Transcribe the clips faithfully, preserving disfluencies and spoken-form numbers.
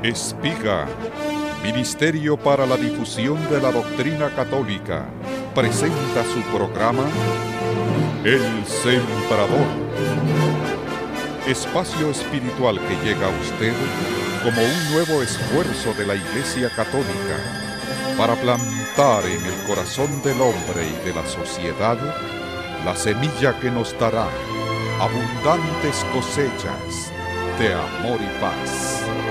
Espiga, Ministerio para la Difusión de la Doctrina Católica, presenta su programa El Sembrador. Espacio espiritual que llega a usted como un nuevo esfuerzo de la Iglesia Católica para plantar en el corazón del hombre y de la sociedad la semilla que nos dará abundantes cosechas de amor y paz.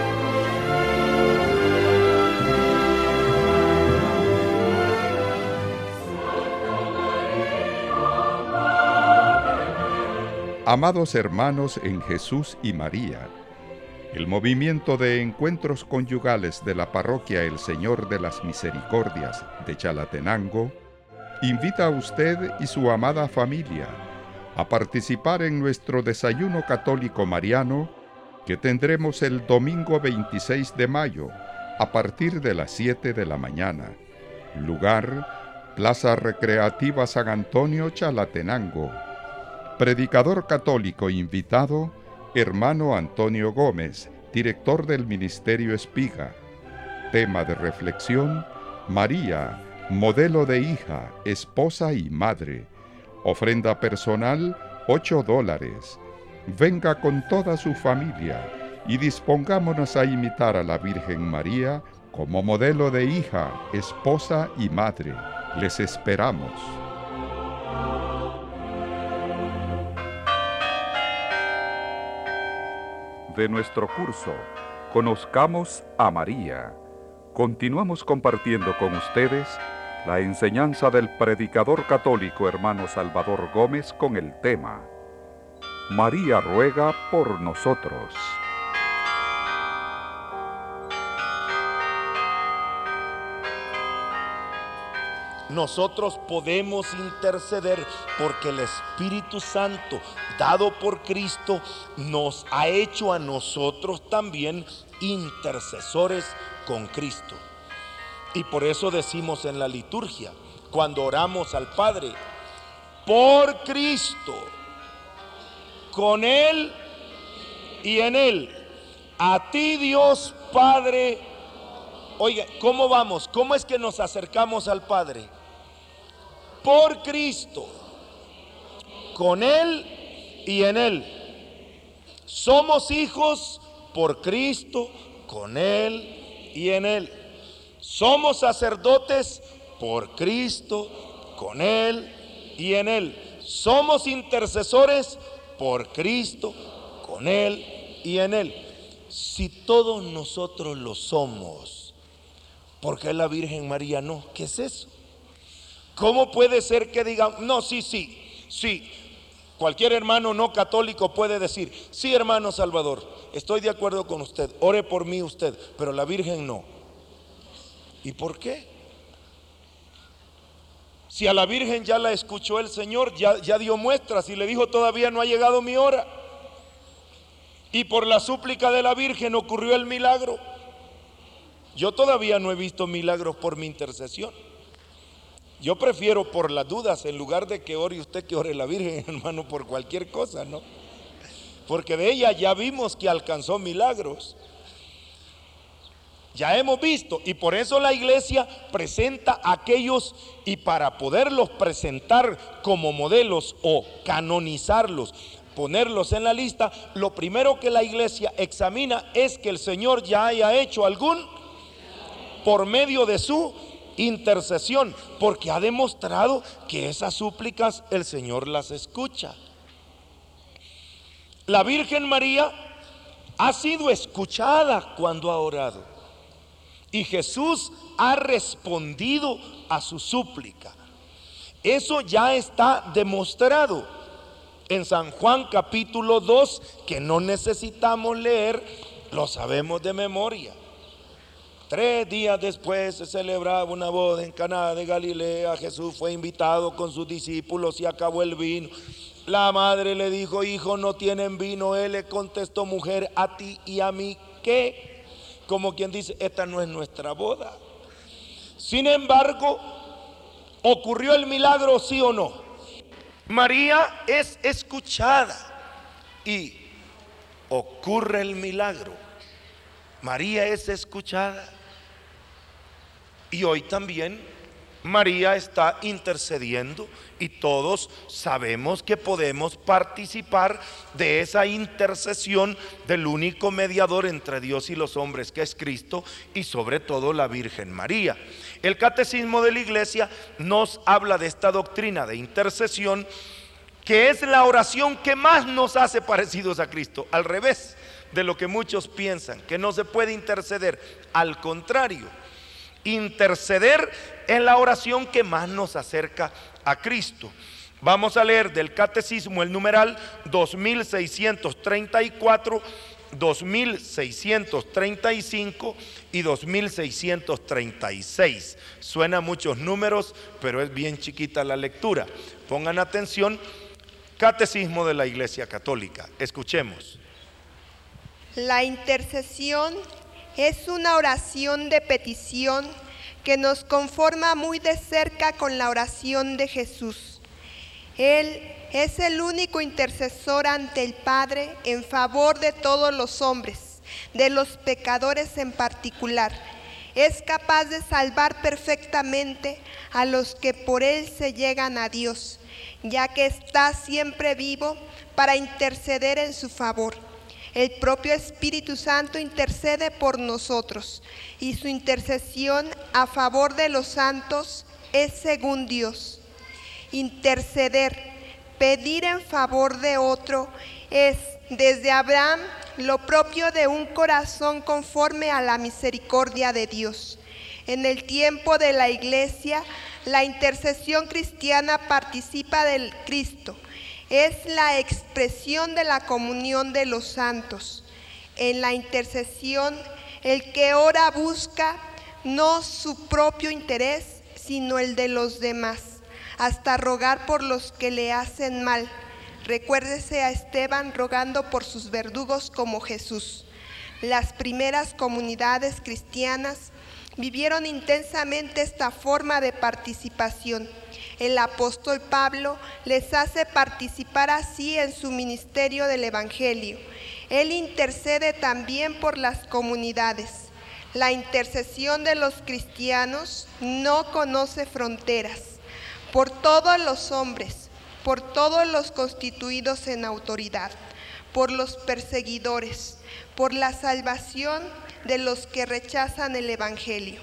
Amados hermanos en Jesús y María, el movimiento de encuentros conyugales de la parroquia El Señor de las Misericordias de Chalatenango invita a usted y su amada familia a participar en nuestro desayuno católico mariano que tendremos el domingo veintiséis de mayo a partir de las siete de la mañana. Lugar: Plaza Recreativa San Antonio, Chalatenango. Predicador católico invitado: hermano Antonio Gómez, director del Ministerio Espiga. Tema de reflexión: María, modelo de hija, esposa y madre. Ofrenda personal: ocho dólares. Venga con toda su familia y dispongámonos a imitar a la Virgen María como modelo de hija, esposa y madre. Les esperamos. De nuestro curso, Conozcamos a María, continuamos compartiendo con ustedes la enseñanza del predicador católico hermano Salvador Gómez con el tema María ruega por nosotros. Nosotros podemos interceder porque el Espíritu Santo, dado por Cristo, nos ha hecho a nosotros también intercesores con Cristo. Y por eso decimos en la liturgia, cuando oramos al Padre, por Cristo, con Él y en Él, a ti Dios Padre. Oiga, ¿cómo vamos? ¿Cómo es que nos acercamos al Padre? Por Cristo, con Él y en Él. Somos hijos por Cristo, con Él y en Él. Somos sacerdotes por Cristo, con Él y en Él. Somos intercesores por Cristo, con Él y en Él. Si todos nosotros lo somos, ¿por qué la Virgen María no? ¿Qué es eso? ¿Cómo puede ser que digan, no, sí, sí, sí? Cualquier hermano no católico puede decir, sí, hermano Salvador, estoy de acuerdo con usted, ore por mí usted, pero la Virgen no. ¿Y por qué? Si a la Virgen ya la escuchó el Señor, ya, ya dio muestras y le dijo, todavía no ha llegado mi hora. Y por la súplica de la Virgen ocurrió el milagro. Yo todavía no he visto milagros por mi intercesión. Yo prefiero por las dudas, en lugar de que ore usted, que ore la Virgen, hermano, por cualquier cosa, ¿no? Porque de ella ya vimos que alcanzó milagros. Ya hemos visto, y por eso la iglesia presenta a aquellos, y para poderlos presentar como modelos o canonizarlos, ponerlos en la lista, lo primero que la iglesia examina es que el Señor ya haya hecho algún por medio de su intercesión, porque ha demostrado que esas súplicas el Señor las escucha. La Virgen María ha sido escuchada cuando ha orado, y Jesús ha respondido a su súplica. Eso ya está demostrado en San Juan capítulo dos, que no necesitamos leer, lo sabemos de memoria. Tres días después se celebraba una boda en Caná de Galilea. Jesús fue invitado con sus discípulos y acabó el vino. La madre le dijo, hijo, no tienen vino. Él le contestó, mujer, a ti y a mí, ¿qué? Como quien dice, esta no es nuestra boda. Sin embargo, ¿ocurrió el milagro, sí o no? María es escuchada y ocurre el milagro. María es escuchada. Y hoy también María está intercediendo y todos sabemos que podemos participar de esa intercesión del único mediador entre Dios y los hombres, que es Cristo, y sobre todo la Virgen María. El Catecismo de la Iglesia nos habla de esta doctrina de intercesión, que es la oración que más nos hace parecidos a Cristo, al revés de lo que muchos piensan, que no se puede interceder. Al contrario, interceder es la oración que más nos acerca a Cristo. Vamos a leer del Catecismo el numeral dos mil seiscientos treinta y cuatro, dos mil seiscientos treinta y cinco y dos mil seiscientos treinta y seis. Suena muchos números, pero es bien chiquita la lectura. Pongan atención. Catecismo de la Iglesia Católica. Escuchemos. La intercesión es una oración de petición que nos conforma muy de cerca con la oración de Jesús. Él es el único intercesor ante el Padre en favor de todos los hombres, de los pecadores en particular. Es capaz de salvar perfectamente a los que por Él se llegan a Dios, ya que está siempre vivo para interceder en su favor. El propio Espíritu Santo intercede por nosotros y su intercesión a favor de los santos es según Dios. Interceder, pedir en favor de otro, es desde Abraham lo propio de un corazón conforme a la misericordia de Dios. En el tiempo de la Iglesia, la intercesión cristiana participa del Cristo. Es la expresión de la comunión de los santos. En la intercesión, el que ora busca no su propio interés, sino el de los demás, hasta rogar por los que le hacen mal. Recuérdese a Esteban rogando por sus verdugos como Jesús. Las primeras comunidades cristianas vivieron intensamente esta forma de participación. El apóstol Pablo les hace participar así en su ministerio del Evangelio. Él intercede también por las comunidades. La intercesión de los cristianos no conoce fronteras. Por todos los hombres, por todos los constituidos en autoridad, por los perseguidores, por la salvación de los que rechazan el Evangelio.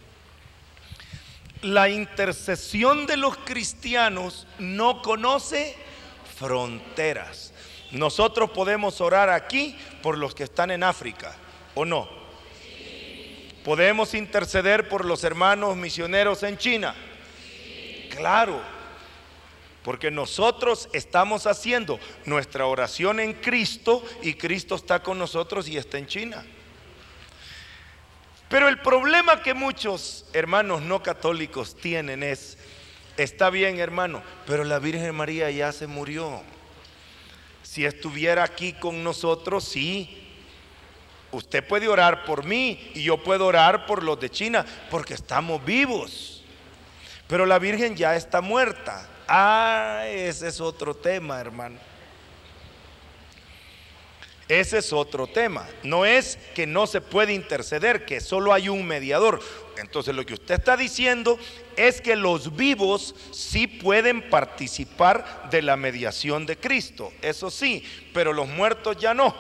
La intercesión de los cristianos no conoce fronteras. Nosotros podemos orar aquí por los que están en África, ¿o no? Podemos interceder por los hermanos misioneros en China. Claro, porque nosotros estamos haciendo nuestra oración en Cristo y Cristo está con nosotros y está en China. Pero el problema que muchos hermanos no católicos tienen es, está bien hermano, pero la Virgen María ya se murió. Si estuviera aquí con nosotros, sí, usted puede orar por mí y yo puedo orar por los de China, porque estamos vivos. Pero la Virgen ya está muerta. Ah, ese es otro tema, hermano. Ese es otro tema. No es que no se puede interceder, que solo hay un mediador. Entonces lo que usted está diciendo es que los vivos sí pueden participar de la mediación de Cristo. Eso sí, pero los muertos ya no.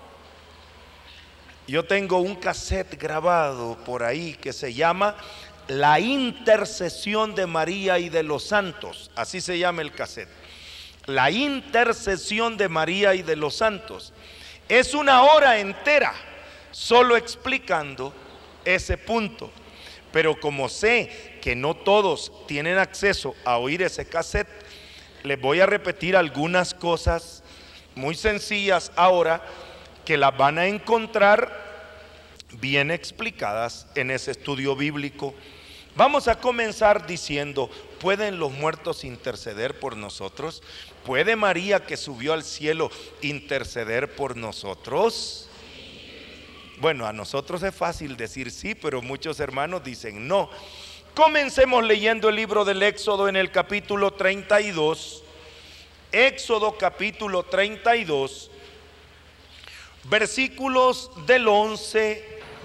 Yo tengo un cassette grabado por ahí que se llama La intercesión de María y de los santos. Así se llama el cassette. La intercesión de María y de los santos. Es una hora entera solo explicando ese punto. Pero como sé que no todos tienen acceso a oír ese cassette, les voy a repetir algunas cosas muy sencillas ahora que las van a encontrar bien explicadas en ese estudio bíblico. Vamos a comenzar diciendo, ¿pueden los muertos interceder por nosotros? ¿Puede María que subió al cielo interceder por nosotros? Bueno, a nosotros es fácil decir sí, pero muchos hermanos dicen no. Comencemos leyendo el libro del Éxodo en el capítulo treinta y dos. Éxodo capítulo treinta y dos, versículos del once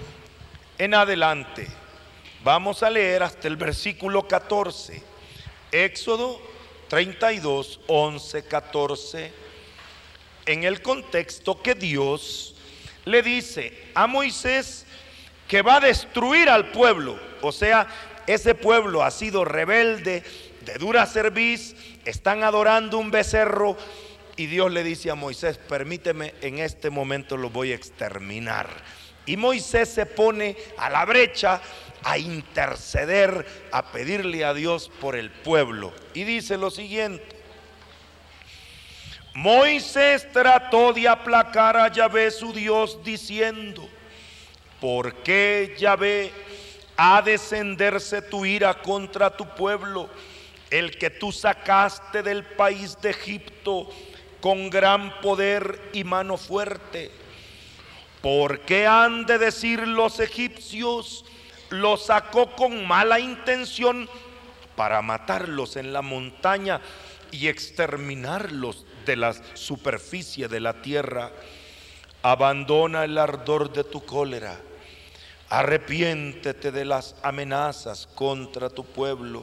en adelante. Vamos a leer hasta el versículo catorce. Éxodo treinta y dos, once, catorce. En el contexto que Dios le dice a Moisés que va a destruir al pueblo. O sea, ese pueblo ha sido rebelde, de dura cerviz, están adorando un becerro, y Dios le dice a Moisés: permíteme, en este momento lo voy a exterminar. Y Moisés se pone a la brecha a interceder, a pedirle a Dios por el pueblo. Y dice lo siguiente: Moisés trató de aplacar a Yahvé su Dios diciendo: ¿por qué, Yahvé, ha de encenderse tu ira contra tu pueblo, el que tú sacaste del país de Egipto con gran poder y mano fuerte? ¿Por qué han de decir los egipcios: lo sacó con mala intención para matarlos en la montaña y exterminarlos de la superficie de la tierra? Abandona el ardor de tu cólera, arrepiéntete de las amenazas contra tu pueblo.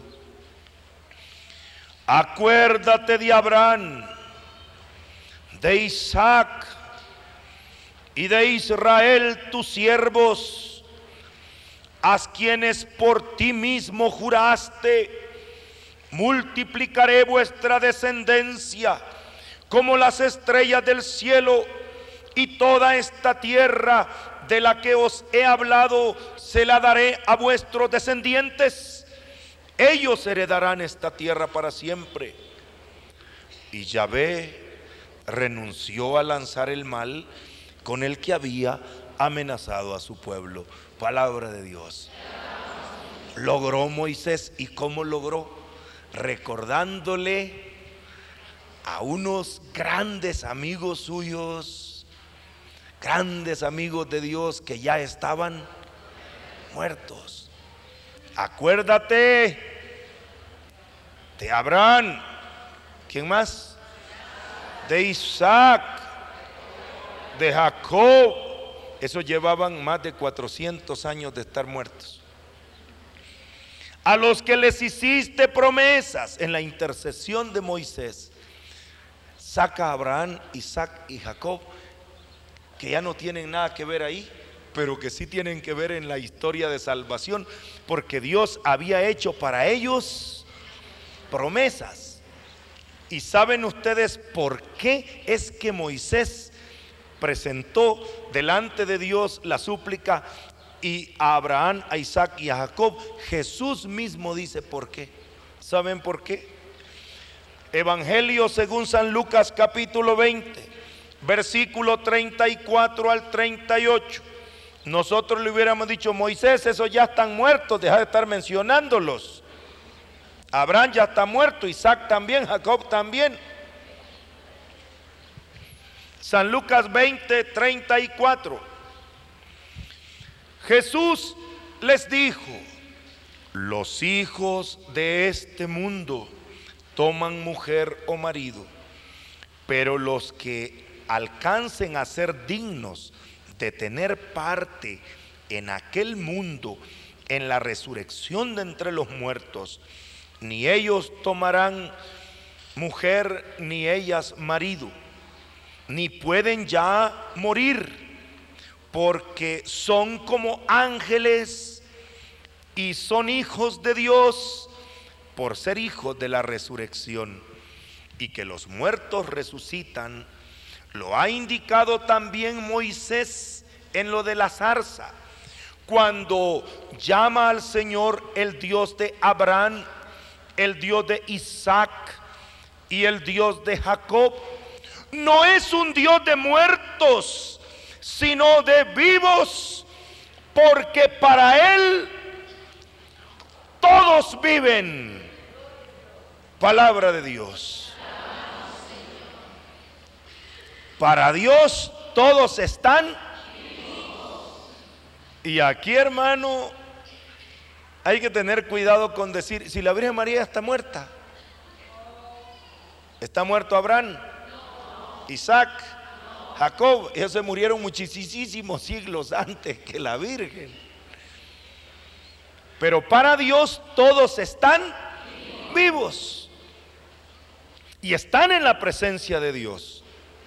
Acuérdate de Abraham, de Isaac y de Israel, tus siervos, a quienes por ti mismo juraste: multiplicaré vuestra descendencia como las estrellas del cielo, y toda esta tierra de la que os he hablado se la daré a vuestros descendientes. Ellos heredarán esta tierra para siempre. Y Yahvé renunció a lanzar el mal con el que había amenazado a su pueblo. Palabra de Dios. Logró Moisés. ¿Y cómo logró? Recordándole a unos grandes amigos suyos, grandes amigos de Dios, que ya estaban muertos. Acuérdate de Abraham. ¿Quién más? De Isaac, de Jacob. Esos llevaban más de cuatrocientos años de estar muertos. A los que les hiciste promesas. En la intercesión de Moisés saca a Abraham, Isaac y Jacob, que ya no tienen nada que ver ahí, pero que sí tienen que ver en la historia de salvación, porque Dios había hecho para ellos promesas. ¿Y saben ustedes por qué es que Moisés presentó delante de Dios la súplica, y a Abraham, a Isaac y a Jacob? Jesús mismo dice por qué. ¿Saben por qué? Evangelio según San Lucas, capítulo veinte, versículo treinta y cuatro al treinta y ocho. Nosotros le hubiéramos dicho: Moisés, esos ya están muertos, deja de estar mencionándolos. Abraham ya está muerto, Isaac también, Jacob también. San Lucas veinte, treinta y cuatro. Jesús les dijo: los hijos de este mundo toman mujer o marido, pero los que alcancen a ser dignos de tener parte en aquel mundo, en la resurrección de entre los muertos, ni ellos tomarán mujer, ni ellas marido, ni pueden ya morir, porque son como ángeles y son hijos de Dios por ser hijos de la resurrección. Y que los muertos resucitan, lo ha indicado también Moisés en lo de la zarza, cuando llama al Señor el Dios de Abraham, el Dios de Isaac y el Dios de Jacob. No es un Dios de muertos, sino de vivos, porque para Él todos viven. Palabra de Dios. Para Dios todos están. Y aquí, hermano, hay que tener cuidado con decir: si la Virgen María está muerta. ¿Está muerto Abraham, Isaac, Jacob? Ellos se murieron muchísimos siglos antes que la Virgen. Pero para Dios todos están vivos y están en la presencia de Dios.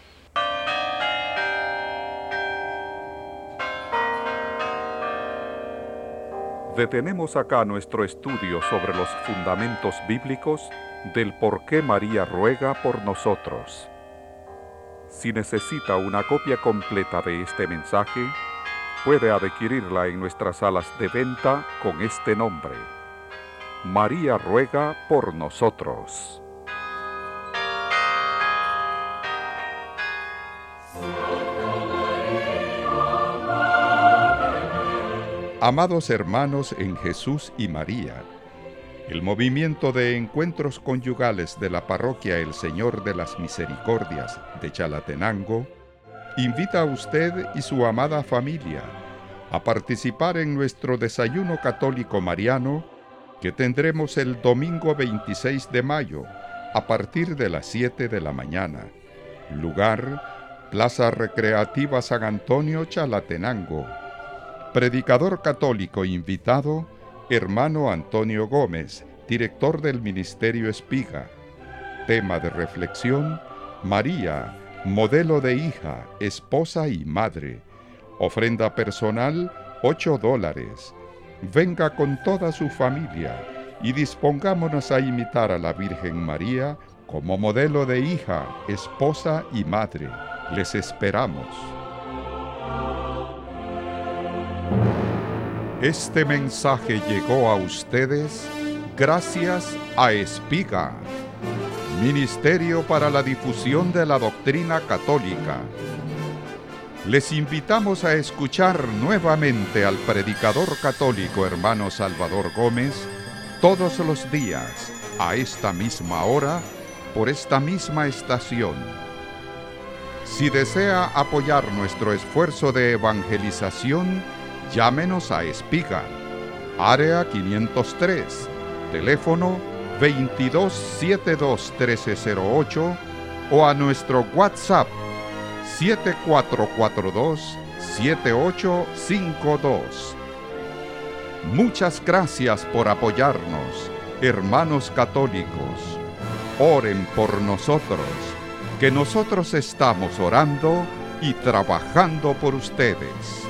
Detenemos acá nuestro estudio sobre los fundamentos bíblicos del por qué María ruega por nosotros. Si necesita una copia completa de este mensaje, puede adquirirla en nuestras salas de venta con este nombre: María ruega por nosotros. Amados hermanos en Jesús y María, el movimiento de encuentros conyugales de la parroquia El Señor de las Misericordias de Chalatenango invita a usted y su amada familia a participar en nuestro desayuno católico mariano que tendremos el domingo veintiséis de mayo a partir de las siete de la mañana. Lugar: Plaza Recreativa San Antonio, Chalatenango. Predicador católico invitado: hermano Antonio Gómez, director del Ministerio Espiga. Tema de reflexión: María, modelo de hija, esposa y madre. Ofrenda personal: ocho dólares. Venga con toda su familia y dispongámonos a imitar a la Virgen María como modelo de hija, esposa y madre. Les esperamos. Este mensaje llegó a ustedes gracias a Espiga, Ministerio para la Difusión de la Doctrina Católica. Les invitamos a escuchar nuevamente al predicador católico hermano Salvador Gómez todos los días, a esta misma hora, por esta misma estación. Si desea apoyar nuestro esfuerzo de evangelización, llámenos a Espiga, área quinientos tres, teléfono veintidós setenta y dos trece cero ocho o a nuestro WhatsApp siete cuatro cuatro dos siete ocho cinco dos. Muchas gracias por apoyarnos, hermanos católicos. Oren por nosotros, que nosotros estamos orando y trabajando por ustedes.